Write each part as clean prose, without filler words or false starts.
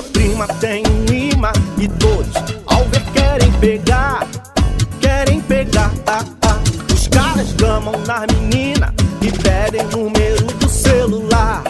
prima tem um imã e todos ao ver querem pegar. Os caras gamam nas meninas e pedem número do celular.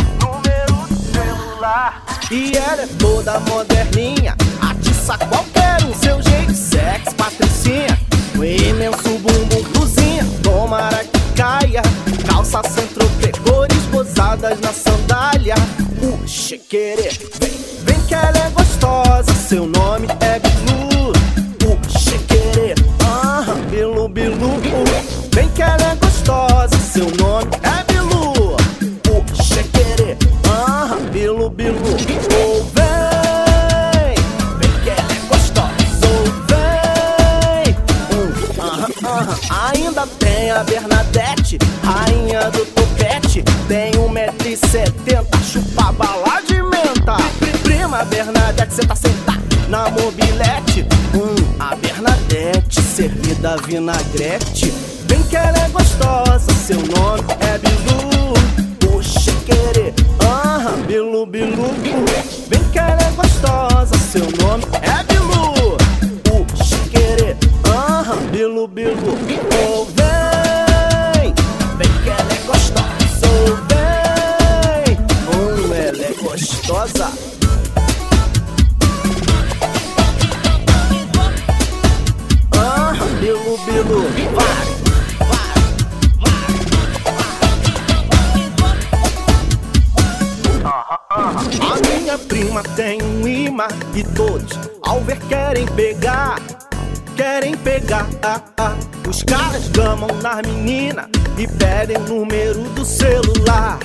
E ela é toda moderninha, atiça qualquer um, seu jeito sexy, patricinha. O imenso bumbum, blusinha, tomara que caia. Calça centro-pé, cores gozadas na sandália. Chequerê, vem que ela é gostosa, seu nome é Bilu. Chequerê, Bilu, Bilu. Vem que ela é gostosa, seu nome é Bilu. Chequerê, Bilu, Bilu. Oh, vem que ela é gostosa. Oh, vem. Ainda tem a Bernadette, rainha do topete. Tem 1,70 m, chupa bala de menta. Prima Bernadette, cê tá sentada na mobilete. A Bernadette, servida vinagrete. Vem que ela é gostosa, seu nome é Bilu. Chequerê, Bilu, Bilu. Vem que ela é gostosa, seu nome é Bilu. Chequerê, Bilu, Bilu. Oh, vem que ela é gostosa. Oh, vem, ela é gostosa. Bilu, Bilu, vai. A minha prima tem um imã e todos ao ver querem pegar. Os caras gamam nas meninas e pedem número do celular.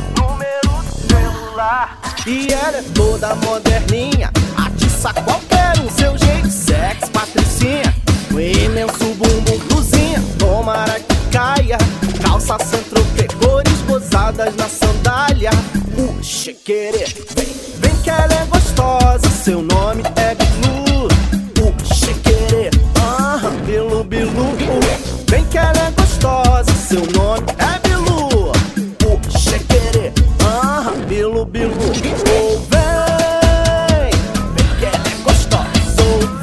E ela é toda moderninha, atiça qualquer um, seu jeito sexy, patricinha. O imenso bumbum, blusinha, tomara que caia. Calça centro-pé, cores gozadas na sandália. Chequerê, vem que ela é gostosa, seu nome é Bilu. Chequerê, Bilu, Bilu. Vem que ela é gostosa, seu nome é Bilu. Chequerê, Bilu, Bilu. Oh, vem que ela é gostosa.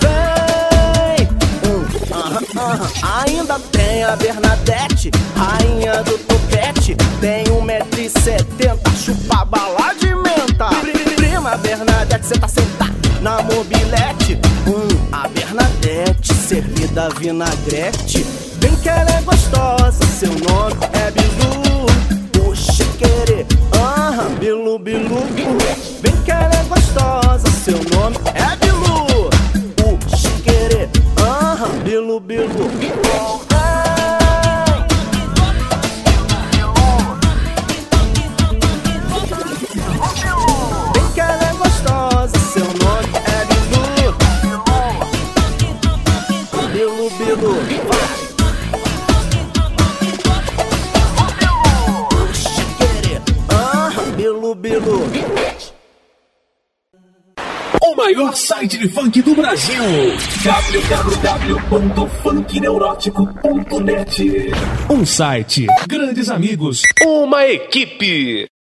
Oh, vem. Ainda tem a Bernadette, rainha do topete. Tem 1,70 m, chupa bala de menta. Prima Bernadette, cê tá sentada na mobilete. A Bernadette, servida vinagrete. Vem que ela é gostosa, seu nome é Bilu. Chequerê, Bilu, Bilu. Vem que ela é gostosa, seu nome é Bilu. Chequerê, Bilu, Bilu. Oh, vem que ela é gostosa, seu nome é Bilu. Bilu, Bilu, vai. Chequerê, Bilu, Bilu. O maior site de funk do Brasil, www.funkneurótico.net. Um site, grandes amigos, uma equipe.